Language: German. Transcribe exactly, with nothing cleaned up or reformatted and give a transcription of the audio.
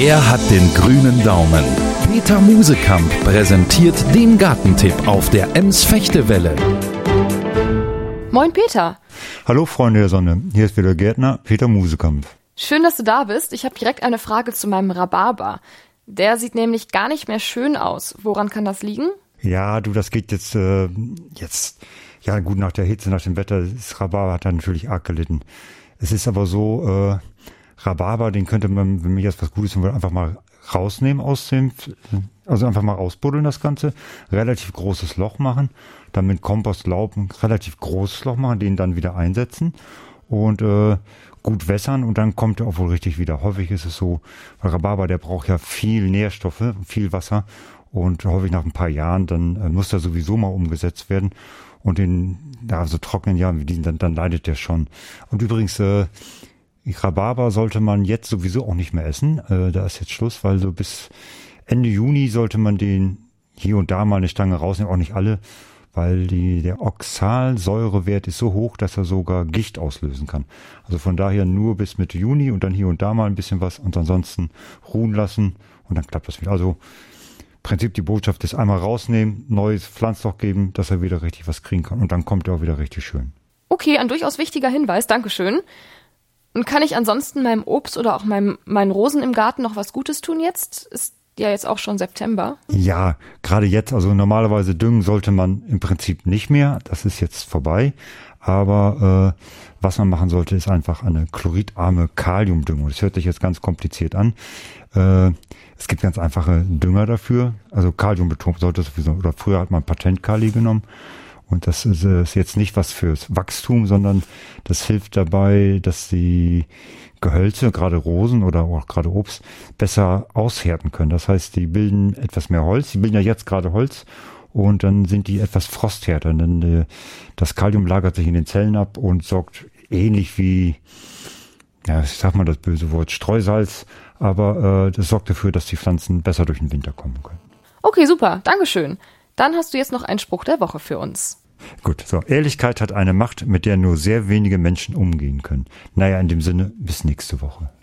Er hat den grünen Daumen. Peter Musekamp präsentiert den Gartentipp auf der Ems-Fechtewelle. Moin Peter. Hallo Freunde der Sonne, hier ist wieder Gärtner Peter Musekamp. Schön, dass du da bist. Ich habe direkt eine Frage zu meinem Rhabarber. Der sieht nämlich gar nicht mehr schön aus. Woran kann das liegen? Ja, du, das geht jetzt, äh, jetzt, ja gut, nach der Hitze, nach dem Wetter, das Rhabarber hat da natürlich arg gelitten. Es ist aber so, äh, Rhabarber, den könnte man, wenn mir jetzt was Gutes tun will, einfach mal rausnehmen aus dem, also einfach mal rausbuddeln das Ganze, relativ großes Loch machen, dann mit Kompostlaub ein relativ großes Loch machen, den dann wieder einsetzen und äh, gut wässern und dann kommt er auch wohl richtig wieder. Häufig ist es so, weil Rhabarber, der braucht ja viel Nährstoffe, viel Wasser und häufig nach ein paar Jahren, dann äh, muss er sowieso mal umgesetzt werden und in ja, so trockenen Jahren wie diesen, dann, dann leidet der schon. Und übrigens, äh, Rhabarber sollte man jetzt sowieso auch nicht mehr essen. Äh, da ist jetzt Schluss, weil so bis Ende Juni sollte man den hier und da mal eine Stange rausnehmen, auch nicht alle, weil die, der Oxalsäurewert ist so hoch, dass er sogar Gicht auslösen kann. Also von daher nur bis Mitte Juni und dann hier und da mal ein bisschen was und ansonsten ruhen lassen und dann klappt das wieder. Also im Prinzip die Botschaft ist einmal rausnehmen, neues Pflanzloch geben, dass er wieder richtig was kriegen kann und dann kommt er auch wieder richtig schön. Okay, ein durchaus wichtiger Hinweis, Dankeschön. Und kann ich ansonsten meinem Obst oder auch meinem, meinen Rosen im Garten noch was Gutes tun jetzt? Ist ja jetzt auch schon September. Ja, gerade jetzt, also normalerweise düngen sollte man im Prinzip nicht mehr. Das ist jetzt vorbei. Aber äh, was man machen sollte, ist einfach eine chloridarme Kaliumdüngung. Das hört sich jetzt ganz kompliziert an. Äh, es gibt ganz einfache Dünger dafür. Also Kaliumbetont sollte sowieso, oder früher hat man Patentkali genommen. Und das ist, ist jetzt nicht was fürs Wachstum, sondern das hilft dabei, dass die Gehölze, gerade Rosen oder auch gerade Obst, besser aushärten können. Das heißt, die bilden etwas mehr Holz. Die bilden ja jetzt gerade Holz und dann sind die etwas frosthärter. Denn äh, das Kalium lagert sich in den Zellen ab und sorgt ähnlich wie, ja, ich sag mal das böse Wort, Streusalz, aber äh, das sorgt dafür, dass die Pflanzen besser durch den Winter kommen können. Okay, super. Dankeschön. Dann hast du jetzt noch einen Spruch der Woche für uns. Gut, so. Ehrlichkeit hat eine Macht, mit der nur sehr wenige Menschen umgehen können. Naja, in dem Sinne, bis nächste Woche.